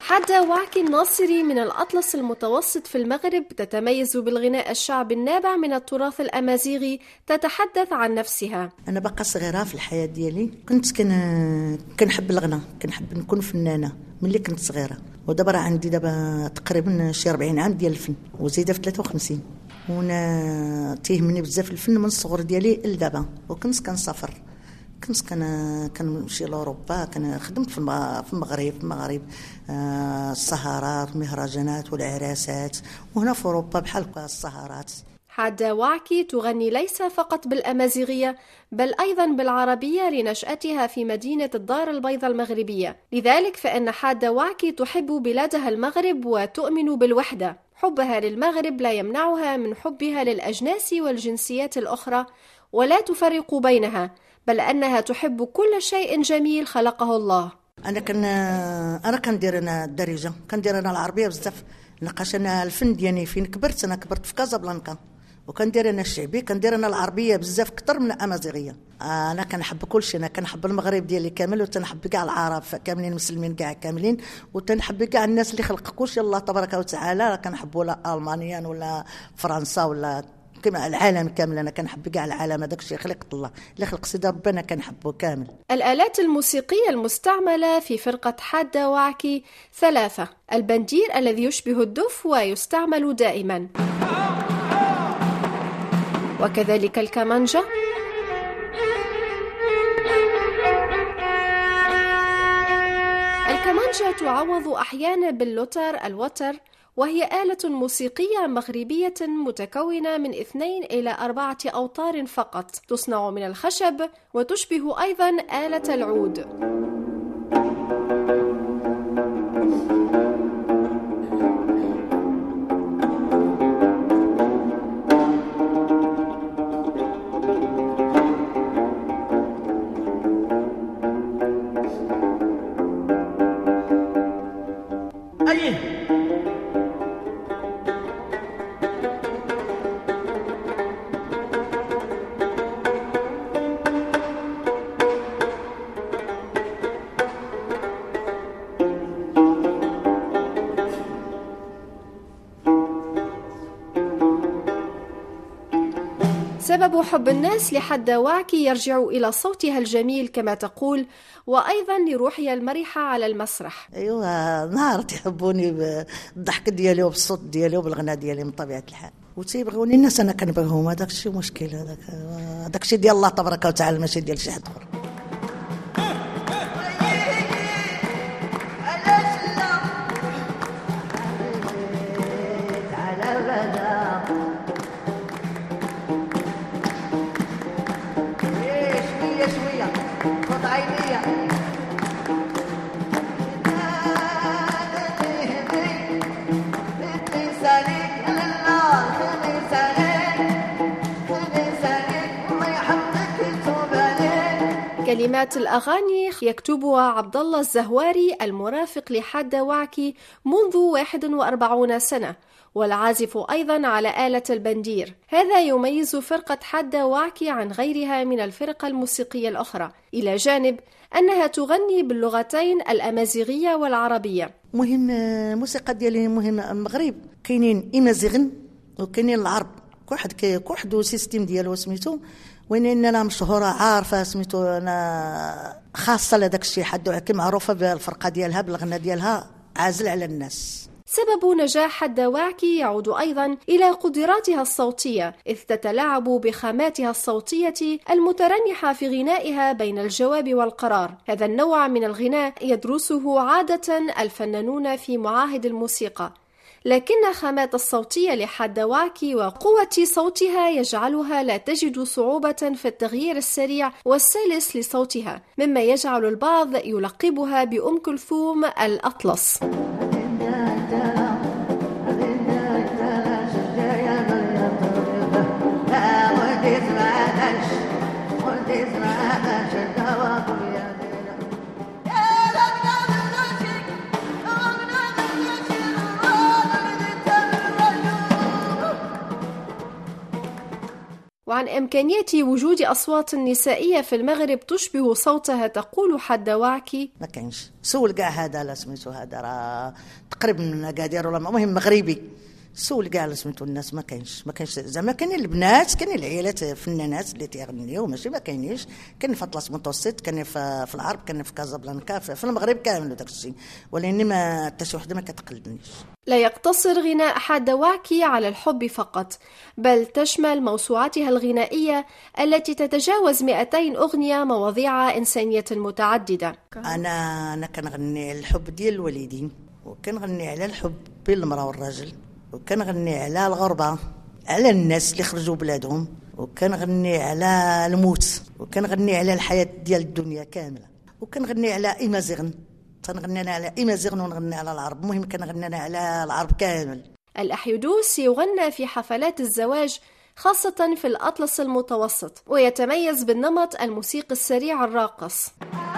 حادة واعكي الناصري من الأطلس المتوسط في المغرب تتميز بالغناء الشعبي النابع من التراث الأمازيغي. تتحدث عن نفسها: أنا باقا صغيرة في الحياة ديالي كنت كنحب الغناء، كنحب نكون فنانة ملي كنت صغيرة، ودابا راه عندي دابا تقريبا شي 40 عام ديال الفن وزيدة في 53. وانا تيهمني بزاف الفن من الصغر ديالي لدابا، وكنت كنسافر، كنت كنمشي لاوروبا، خدمت في المغرب السهرات المهرجانات والعراسات، وهنا في اوروبا بحال السهرات. حادة واعكي تغني ليس فقط بالأمازيغية بل أيضا بالعربية لنشأتها في مدينة الدار البيضاء المغربية. لذلك فإن حادة واعكي تحب بلادها المغرب وتؤمن بالوحدة. حبها للمغرب لا يمنعها من حبها للأجناس والجنسيات الأخرى، ولا تفرق بينها، بل أنها تحب كل شيء جميل خلقه الله. أنا كندير الدارجة، كندير العربية بزاف، نقاش أنا الفن ديالي فين كبرت. أنا كبرت في كازابلانكا، وكندير انا الشعبي، كندير انا العربيه بزاف اكثر من الامازيغيه. انا كنحب كل شيء، انا كنحب المغرب ديالي كامل، وتنحب كاع العرب كاملين، المسلمين كاع كاملين، وتنحب كاع الناس اللي خلق كل شيء الله تبارك وتعالى. كنحبوا لا المانيان ولا فرنسا ولا كما العالم كامل، انا كنحب كاع العالم، هذاك الشيء خلقت الله اللي خلق سيدي ربنا كنحبه كامل. الآلات الموسيقية المستعملة في فرقة حادة واعكي 3: البندير الذي يشبه الدف ويستعمل دائما، وكذلك الكمانجا، الكمانجا تعوض أحيانا باللوتر الوتر، وهي آلة موسيقية مغربية متكونة من 2 إلى 4 أوتار فقط، تصنع من الخشب وتشبه أيضا آلة العود. سبب حب الناس لحادة واعكي يرجع إلى صوتها الجميل كما تقول، وأيضا لروحها المرحة على المسرح. أيوة، نهار تحبوني بالضحك ديالي وبالصوت ديالي وبالغناء ديالي من طبيعة الحال، وتيبغوني الناس أنا كنبغيهم. هذاك الشيء مشكل، هذاك الشيء ديال الله تبارك وتعالى، ماشي ديال شي حد آخر. كلمات الأغاني يكتبها عبد الله الزهواري المرافق لحادة واعكي منذ 41 سنة، والعازف أيضا على آلة البندير. هذا يميز فرقة حادة واعكي عن غيرها من الفرق الموسيقية الأخرى، إلى جانب أنها تغني باللغتين الأمازيغية والعربية. مهم الموسيقى ديالي، مهم المغرب كاينين إمازيغن وكاينين العرب، كل واحد وسيستيم ديالو سميتو، وين انا مشهوره عارفه سميتو، انا خاصه لهذاك الشيء. حد واعكي معروفه بالفرقه ديالها بالغناء ديالها، عازل على الناس. سبب نجاح حادة واعكي يعود أيضا إلى قدراتها الصوتية، إذ تتلاعب بخاماتها الصوتية المترنحة في غنائها بين الجواب والقرار. هذا النوع من الغناء يدرسه عادة الفنانون في معاهد الموسيقى، لكن الخامات الصوتية لحادة واعكي وقوة صوتها يجعلها لا تجد صعوبة في التغيير السريع والسلس لصوتها، مما يجعل البعض يلقبها بأم كلثوم الأطلس. وعن إمكانية وجود أصوات نسائية في المغرب تشبه صوتها تقول حد وعكي: ما كاينش. سول كاع هذا لا سميتو هذا راه تقريبا من اكادير ولا المهم مغربي. سول كاع لا سميتو الناس ما كاينش زعما كاينين البنات كاينين العيالات فنانات اللي تيغنيو ماشي ما كاينينش. كاين في اطلس متوسط كاين في العرب كاين في كازابلانكا في المغرب كامل داك الشيء ولكن ما حتى شي وحده ما كتقلدنيش. لا يقتصر غناء حد وعكي على الحب فقط بل تشمل موسوعتها الغنائية التي تتجاوز 200 أغنية مواضيع إنسانية متعددة. أنا كنغني على الحب ديال الوالدين وكنغني على الحب بين المرأة والراجل وكنغني على الغربة على الناس اللي خرجوا بلادهم وكنغني على الموت وكنغني على الحياة ديال الدنيا كاملة وكنغني على إيمازيغن. تنغني أنا على إيمازيغن ونغني على العرب. المهم كنغني أنا على العرب كامل. الأحيدوس يغنى في حفلات الزواج خاصة في الأطلس المتوسط ويتميز بالنمط الموسيقي السريع الراقص.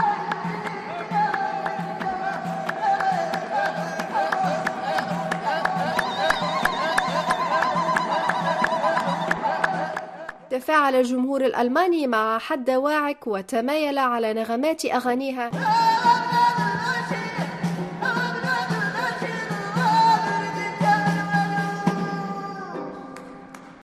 تفاعل الجمهور الألماني مع حد واعك وتمايل على نغمات أغانيها